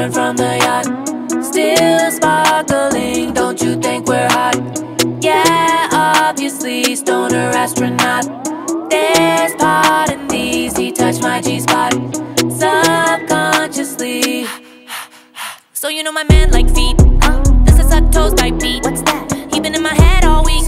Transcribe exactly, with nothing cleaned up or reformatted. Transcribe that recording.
return from the yacht. Still sparkling, don't you think we're hot? Yeah, obviously, stoner astronaut. There's part in these, he touched my G-spot subconsciously. So you know my man like feet, uh, this is a toast type beat. What's that? He been in my head all week.